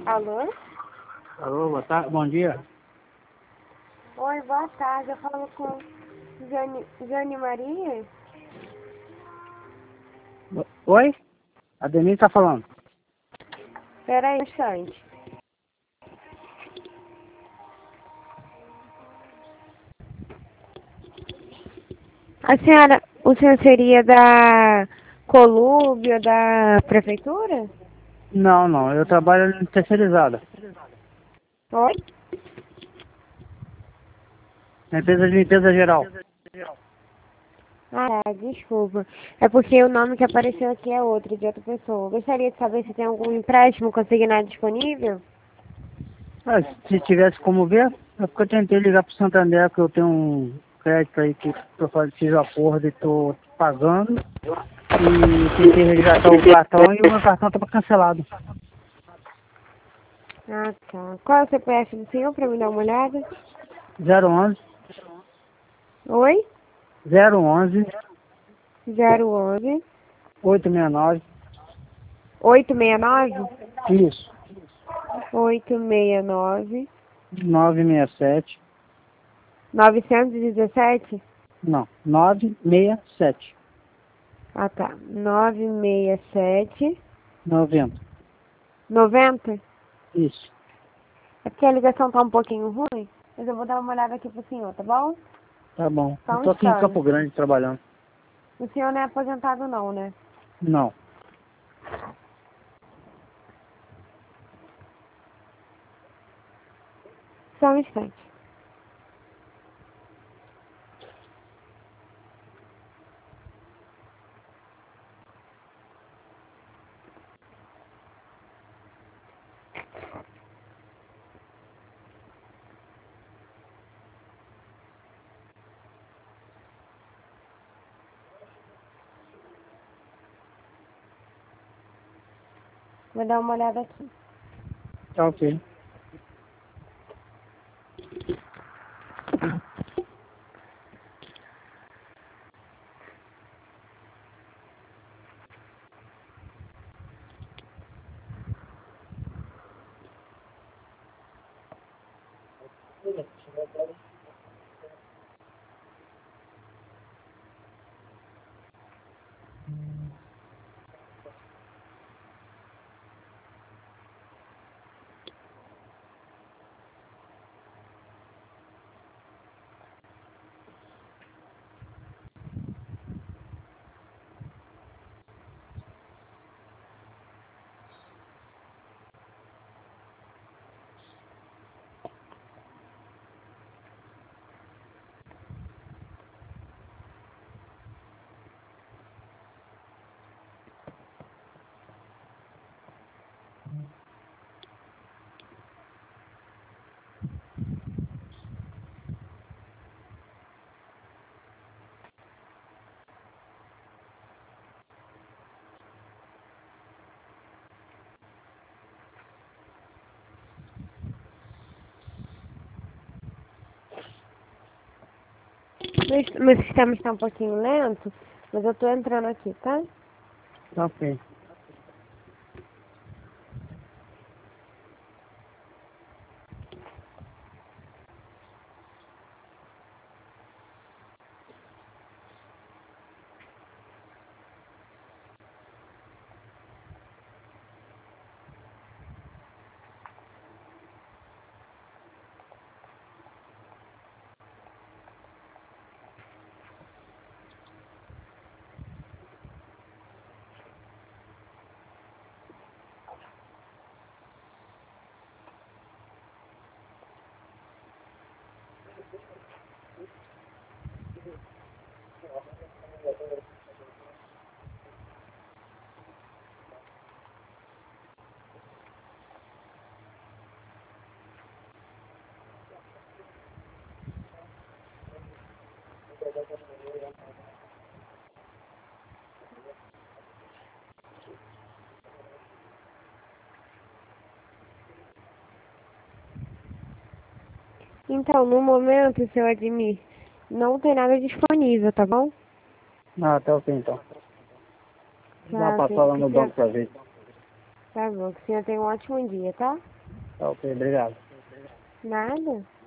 Alô? Alô, boa tarde, bom dia. Oi, boa tarde. Eu falo com Jane Maria? Oi? A Denise tá falando. Espera aí um instante. O senhor seria da Colúbia, da prefeitura? Não, eu trabalho em terceirizada. Oi? Na empresa de limpeza geral. Ah, desculpa. É porque o nome que apareceu aqui é outro, de outra pessoa. Gostaria de saber se tem algum empréstimo consignado disponível? Ah, se tivesse como ver, é porque eu tentei ligar pro Santander, que eu tenho um crédito aí que eu fiz o acordo e tô pagando. E tentei resgatar o cartão e o meu cartão tava cancelado. Ah, tá. Qual é o CPF do senhor para me dar uma olhada? 011 Oi? 011 011 869. 869? Isso. 869 967. 917? Não, 967. Ah, tá. 967 90. 90? Isso. É porque a ligação tá um pouquinho ruim, mas eu vou dar uma olhada aqui pro senhor, tá bom? Tá bom. Só Eu um tô aqui em instante. Campo Grande trabalhando. O senhor não é aposentado não, né? Não. Só um instante. Vou dar uma olhada aqui. Tá ok. Meu sistema está um pouquinho lento, mas eu tô entrando aqui, tá? Tá ok. Então, no momento, seu Admir, não tem nada disponível, tá bom? Ah, tá ok então. Dá uma Tá, passada no que senhor, banco pra ver. tá bom, que o senhor tenha um ótimo dia, tá? Tá ok, obrigado. Nada?